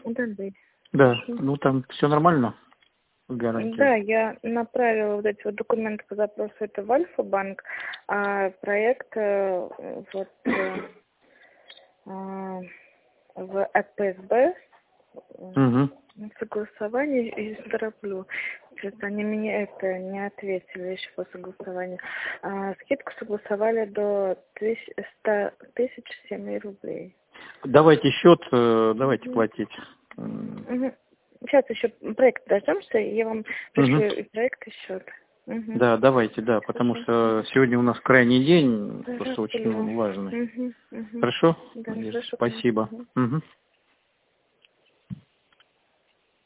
Да, да. Да, ну там все нормально? Гарантия. Да, я направила вот эти вот документы по запросу, это в Альфа-банк, а проект в АПСБ Угу. согласование и тороплю. Что-то они мне это не ответили еще по согласованию. Скидку согласовали до 100 тысяч 7 рублей. Давайте счет, давайте платить. Угу. Сейчас еще проект дождемся, и я вам пришлю Угу. и проект, и счет. Угу. Да, давайте, да, потому что сегодня у нас крайний день, Да, просто очень поняла. важный. Угу. Хорошо? Да, Надежда? хорошо, Спасибо. конечно. Угу.